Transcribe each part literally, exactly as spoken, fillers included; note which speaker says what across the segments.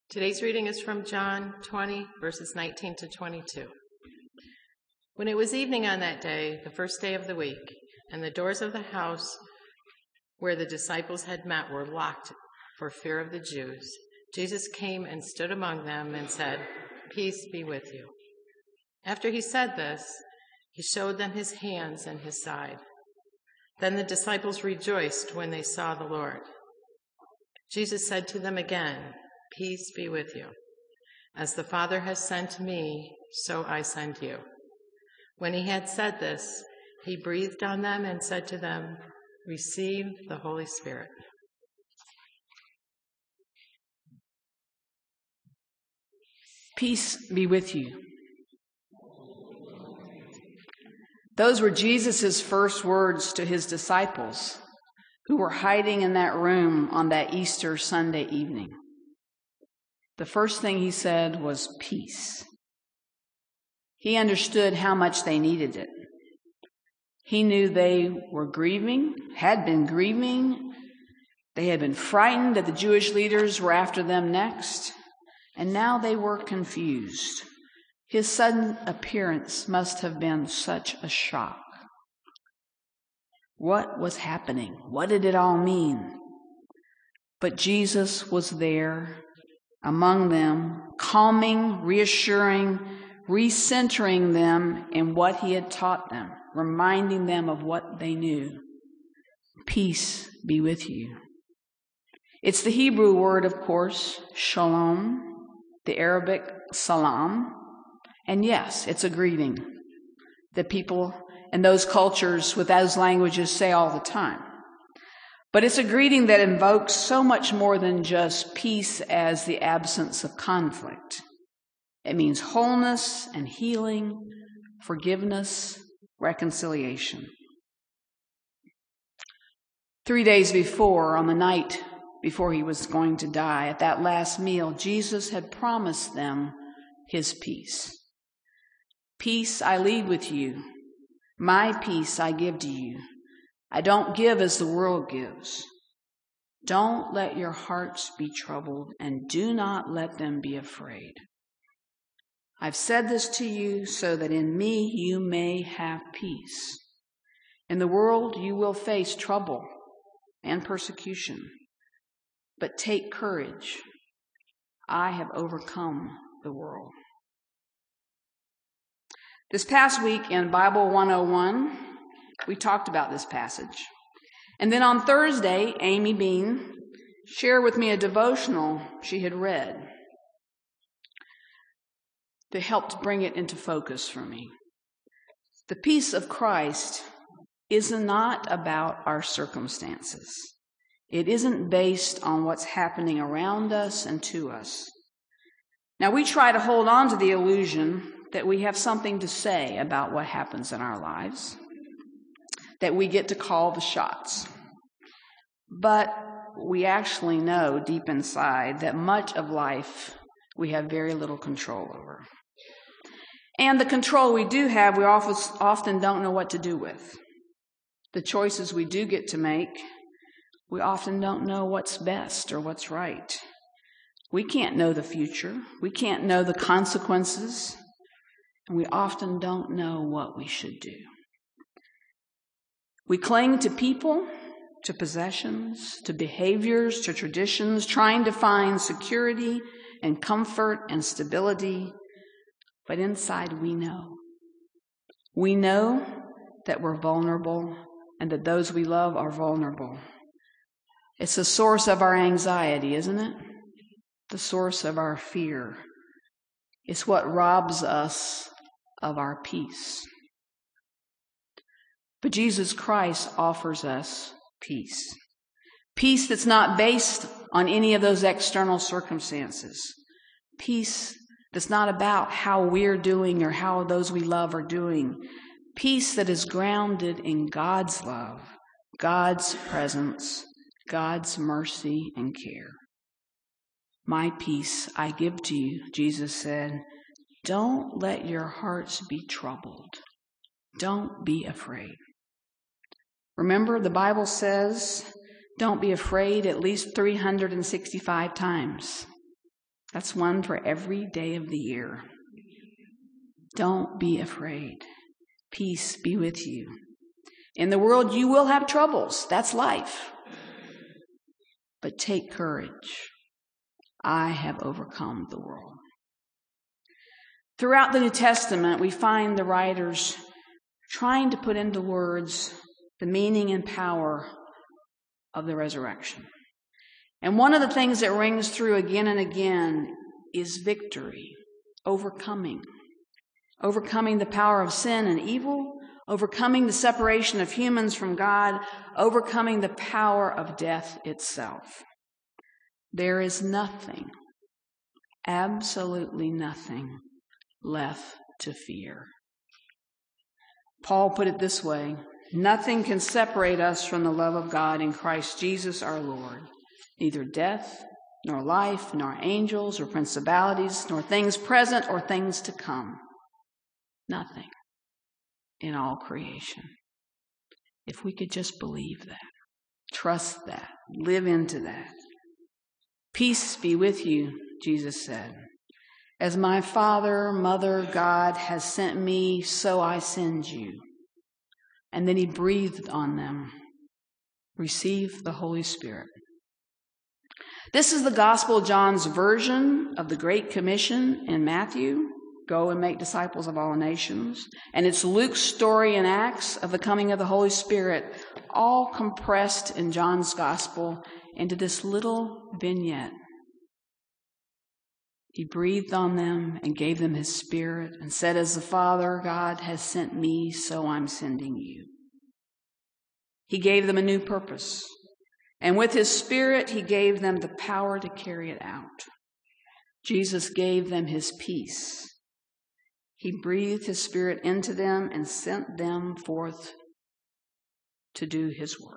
Speaker 1: Today's reading is from John twenty, verses nineteen to twenty-two. When it was evening on that day, the first day of the week, and the doors of the house where the disciples had met were locked for fear of the Jews, Jesus came and stood among them and said, "Peace be with you." After he said this, he showed them his hands and his side. Then the disciples rejoiced when they saw the Lord. Jesus said to them again, "Peace be with you. As the Father has sent me, so I send you." When he had said this, he breathed on them and said to them, "Receive the Holy Spirit."
Speaker 2: Peace be with you. Those were Jesus' first words to his disciples who were hiding in that room on that Easter Sunday evening. The first thing he said was peace. He understood how much they needed it. He knew they were grieving, had been grieving. They had been frightened that the Jewish leaders were after them next, and now they were confused. His sudden appearance must have been such a shock. What was happening? What did it all mean? But Jesus was there among them, calming, reassuring, recentering them in what he had taught them, reminding them of what they knew. Peace be with you. It's the Hebrew word, of course, shalom, the Arabic salam, and yes, it's a greeting that people in those cultures with those languages say all the time. But it's a greeting that invokes so much more than just peace as the absence of conflict. It means wholeness and healing, forgiveness, reconciliation. Three days before, on the night before he was going to die, at that last meal, Jesus had promised them his peace. "Peace I leave with you. My peace I give to you. I don't give as the world gives. Don't let your hearts be troubled, and do not let them be afraid. I've said this to you so that in me you may have peace. In the world you will face trouble and persecution, but take courage. I have overcome the world." This past week in Bible one oh one, we talked about this passage. And then on Thursday, Amy Bean shared with me a devotional she had read that helped bring it into focus for me. The peace of Christ is not about our circumstances. It isn't based on what's happening around us and to us. Now, we try to hold on to the illusion that we have something to say about what happens in our lives, that we get to call the shots. But we actually know deep inside that much of life we have very little control over. And the control we do have, we often don't know what to do with. The choices we do get to make, we often don't know what's best or what's right. We can't know the future. We can't know the consequences. And we often don't know what we should do. We cling to people, to possessions, to behaviors, to traditions, trying to find security and comfort and stability. But inside we know. We know that we're vulnerable and that those we love are vulnerable. It's the source of our anxiety, isn't it? The source of our fear. It's what robs us of our peace. But Jesus Christ offers us peace. Peace that's not based on any of those external circumstances. Peace that's not about how we're doing or how those we love are doing. Peace that is grounded in God's love, God's presence, God's mercy and care. "My peace I give to you," Jesus said. "Don't let your hearts be troubled. Don't be afraid." Remember, the Bible says, don't be afraid at least three hundred sixty-five times. That's one for every day of the year. Don't be afraid. Peace be with you. In the world you will have troubles. That's life. But take courage. I have overcome the world. Throughout the New Testament, we find the writers trying to put into words the meaning and power of the resurrection. And one of the things that rings through again and again is victory, overcoming. Overcoming the power of sin and evil, overcoming the separation of humans from God, overcoming the power of death itself. There is nothing, absolutely nothing left to fear. Paul put it this way, nothing can separate us from the love of God in Christ Jesus our Lord. Neither death, nor life, nor angels, or principalities, nor things present or things to come. Nothing in all creation. If we could just believe that, trust that, live into that. Peace be with you, Jesus said. As my Father, Mother, God has sent me, so I send you. And then he breathed on them. Receive the Holy Spirit. This is the Gospel John's version of the Great Commission in Matthew. Go and make disciples of all nations. And it's Luke's story in Acts of the coming of the Holy Spirit, all compressed in John's Gospel into this little vignette. He breathed on them and gave them his Spirit and said, as the Father God has sent me, so I'm sending you. He gave them a new purpose. And with his Spirit, he gave them the power to carry it out. Jesus gave them his peace. He breathed his Spirit into them and sent them forth to do his work.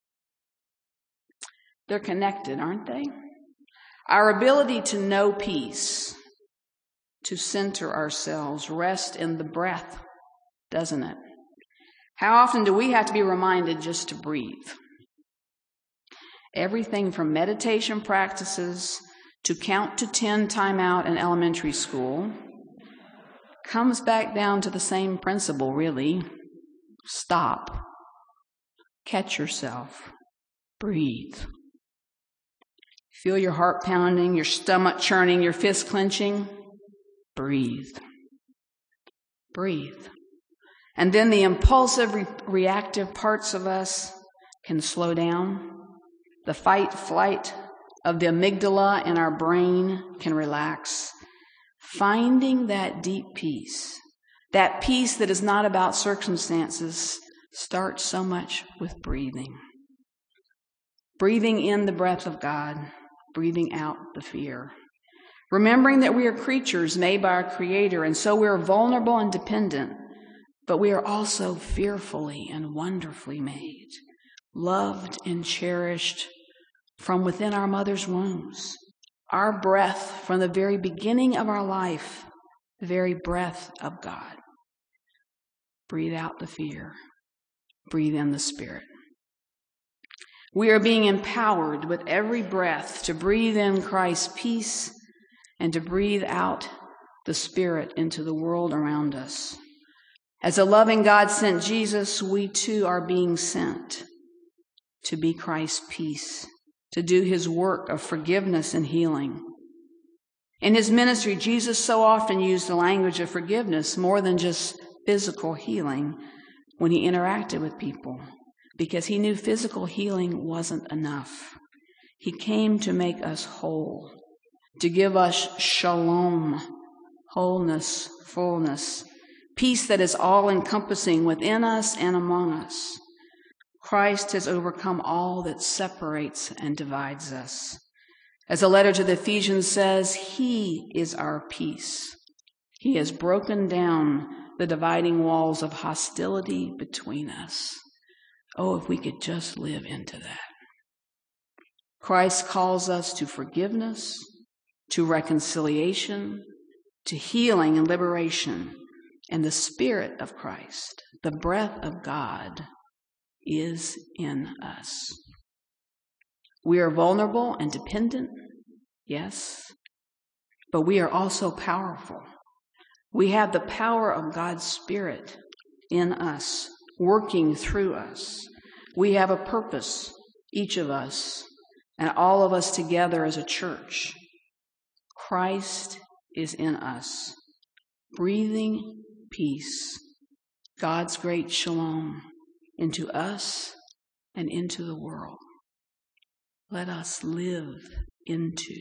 Speaker 2: They're connected, aren't they? Our ability to know peace, to center ourselves, rest in the breath, doesn't it? How often do we have to be reminded just to breathe? Everything from meditation practices to count to ten timeout in elementary school comes back down to the same principle, really. Stop. Catch yourself. Breathe. Feel your heart pounding, your stomach churning, your fist clenching. Breathe. Breathe. And then the impulsive, re- reactive parts of us can slow down. The fight, flight of the amygdala in our brain can relax. Finding that deep peace, that peace that is not about circumstances, starts so much with breathing. Breathing in the breath of God, breathing out the fear. Remembering that we are creatures made by our Creator, and so we are vulnerable and dependent, but we are also fearfully and wonderfully made, loved and cherished from within our mother's wombs. Our breath from the very beginning of our life, the very breath of God. Breathe out the fear. Breathe in the Spirit. We are being empowered with every breath to breathe in Christ's peace and to breathe out the Spirit into the world around us. As a loving God sent Jesus, we too are being sent to be Christ's peace, to do his work of forgiveness and healing. In his ministry, Jesus so often used the language of forgiveness more than just physical healing when he interacted with people, because he knew physical healing wasn't enough. He came to make us whole, to give us shalom, wholeness, fullness, peace that is all-encompassing within us and among us. Christ has overcome all that separates and divides us. As the letter to the Ephesians says, he is our peace. He has broken down the dividing walls of hostility between us. Oh, if we could just live into that. Christ calls us to forgiveness, to reconciliation, to healing and liberation. And the Spirit of Christ, the breath of God, is in us. We are vulnerable and dependent, yes, but we are also powerful. We have the power of God's Spirit in us, working through us. We have a purpose, each of us, and all of us together as a church. Christ is in us, breathing peace, God's great shalom, into us and into the world. Let us live into,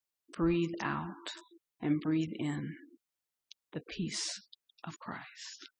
Speaker 2: breathe out, and breathe in the peace of Christ.